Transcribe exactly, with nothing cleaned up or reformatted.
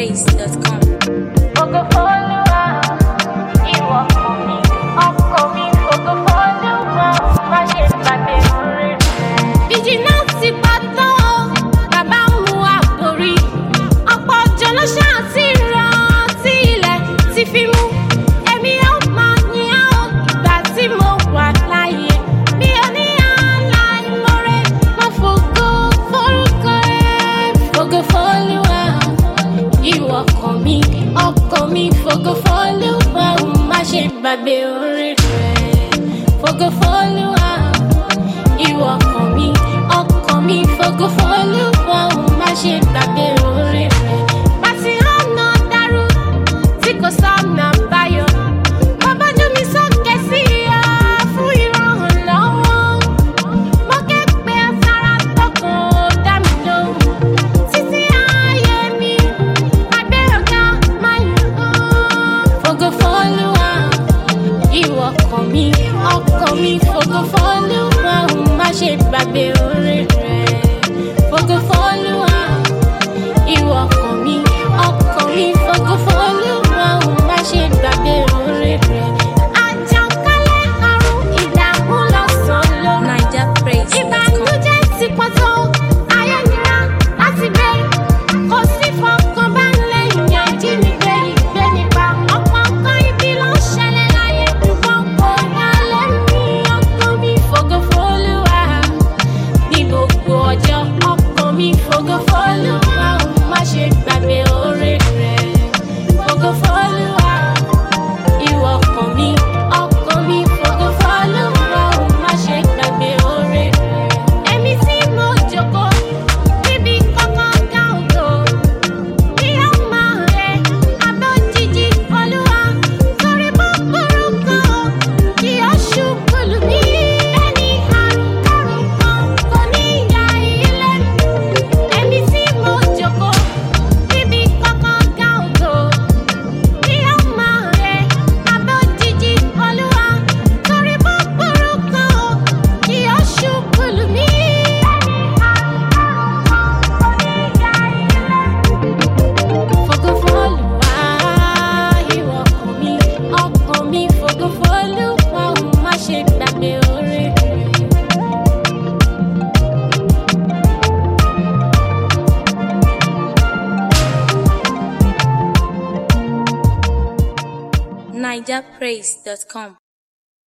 praise dot com. Ògo f'Olúwa, ìwọ ọkàn mi, ọkàn mi fògo f'Olúwa, má ṣe gbàgbé oore rẹ̀. Ìjì náà ti pa tán o, bàbá mú àborí. Ọ̀pọ̀ òjò ló ṣáà ti rọ̀ tí ilẹ̀ ti fi mú. Èmi ó máa yìn ọ́ o, ìgbà tí mo wà láyé. Mi ò ní aláìmoore, mo fògo forúkọ rẹ̀. Fògo f'Olúwa, ìwọ ọkàn mi, ọkàn mi fògo f'Olúwa, má ṣe gbàgbé oore rẹ̀. Fògo f'Olúwa, ìwọ ọkàn mi, ọkàn mi fògo f'Olúwa, má ṣe gbàgbé oore rẹ̀. Pàtí ọ̀nà dàrú tí kò sọ́nà àbáyọ. Bàbá jú mi sókè sí ọ fún ìrànlọ́wọ́. Mo ké pe asára tọkàn ó dá mi lóhùn. Títí ayé mi, àgbé ọ̀gá máa yìn ọ́. Fògo f'Olúwa, ìwọ ọkàn mi, ọkàn mi fògo f'Olúwa, má ṣe gbàgbé oore rẹ̀. Fògo f'Olúwa, ìwọ ọkàn mi, ọkàn mi fògo f'Olúwa, má ṣe gbàgbé oore rẹ̀. Àjàkálẹ̀ àrùn ìdààmú lọ́sàn-án lóru. Naija praise dot com. Ìbànújẹ́ ti pọ̀ tó, ayé nira láti gbé. Kò sí fọkànbalẹ̀, ìyàn ìjínigbé ìgbé nípa. Ọ̀pọ̀ nǹkan ibi ló ń ṣẹlẹ̀ láyé. Ṣùgbọ́n kò yálẹ̀ mí, ọkàn mi fògo f'Olúwa. Ní gbogbo ọjọ́, ọkàn mi fògo f'Olúwa, má ṣe gbàgbé oore rẹ̀. Fògo f'Olúwa, ìwọ ọkàn mi, ọkàn mi fògo f'Olúwa, má ṣe gbàgbé oore rẹ̀. Èmi tí mo jókòó níbi kankan ga ògo, bí ó máa rẹ̀ abẹ́ òjìji Olúwa, torí búburú kan kì yóò ṣubú lù mí. Ẹni àrùn kárùn kan kò ní ya ilé. Èmi tí mo jókòó níbi kankan ga ògo, bí ó máa rẹ̀ abẹ́ òjìji Olúwa, torí búburú kan kì yóò ṣubú lù mí. Fògo f'Olúwa, ìwọ ọkàn mi, ọkàn mi fògo f'Olúwa, má ṣe gbàgbé oore rẹ̀. Naija praise dot com.